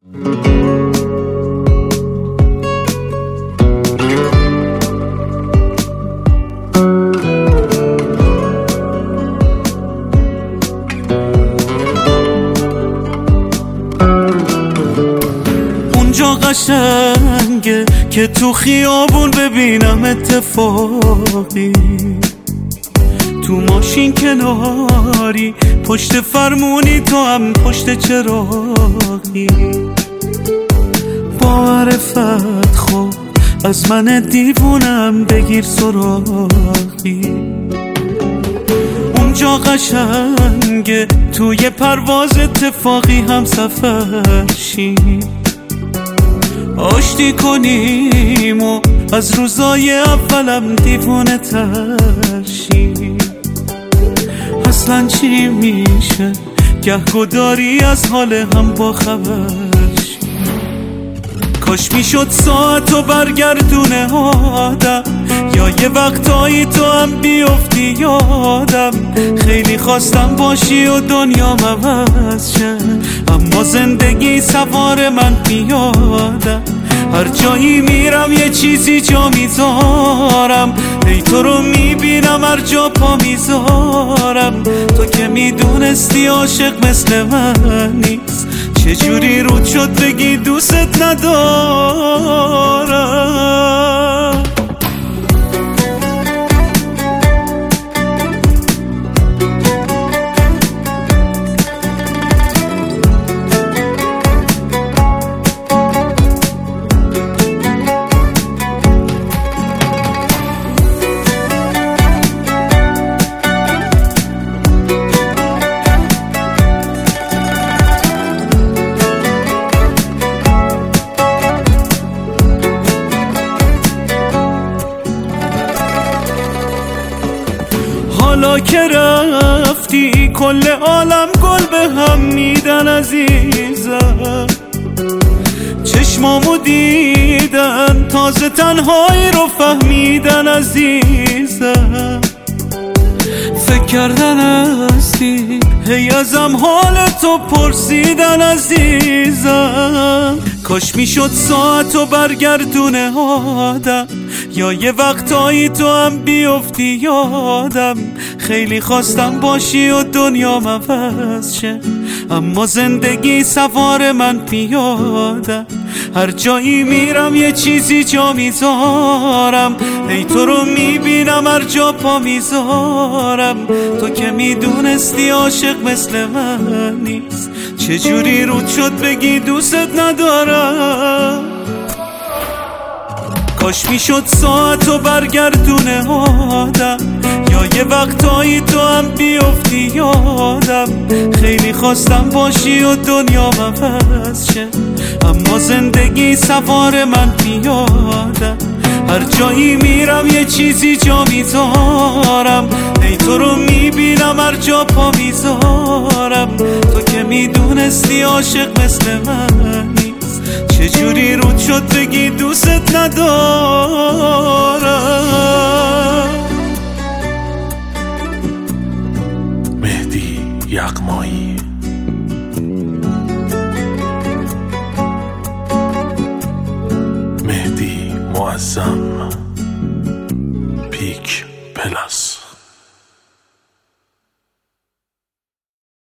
اونجا قشنگه که تو خیابون ببینم اتفاقی، تو ماشین کناری پشت فرمونی، تو هم پشت چراغی. با معرفت خب از من دیوونم بگیر سراغی. اونجا قشنگه توی پرواز اتفاقی هم سفر شیم، آشتی کنیم و از روزای اولم دیوونه تر شیم. اصلا چی میشه گهگداری از حال هم با خبر شیم. کاش میشد ساعتو برگردونه آدم، یا یه وقتایی تو هم بیفتی یادم. خیلی خواستم باشی و دنیا عوض شه، اما زندگی سوار من پیادم. هر جایی میرم یه چیزی جا میذارم، ای تو رو میبینم هر جا پا میذارم. تو که میدونستی عاشق مثل من نیست، چجوری رود شد بگی دوست ندارم. حالا که رفتی کل عالم گل به هم میدن عزیزم. چشمامو دیدن تازه تنهایی رو فهمیدن عزیزم. فکر کردن هستی هی ازم حال تو پرسیدن عزیزم. کاش میشد ساعتو برگردونه آدم، یا یه وقتایی تو هم بیفتی یادم. خیلی خواستم باشی و دنیا عوض شه، اما زندگی سوار من پیادم. هر جایی میرم یه چیزی جا میذارم، ای تو رو میبینم هر جا پا میذارم. تو که میدونستی عاشق مثل من نیست، چجوری رود شد بگی دوست ندارم. کاش میشد ساعتو برگردونه آدم، یا یه وقتایی تو هم بیفتی یادم. خیلی خواستم باشی و دنیا عوض شه، اما زندگی سوار من پیادم. هر جایی میرم یه چیزی جا میذارم، ای تو رو میبینم هر جا پا میذارم. تو که میدونستی عاشق مثل من نیست، چجوری رود شد بگی دوست ندارم. مهدی یغمایی. مهدی معظم.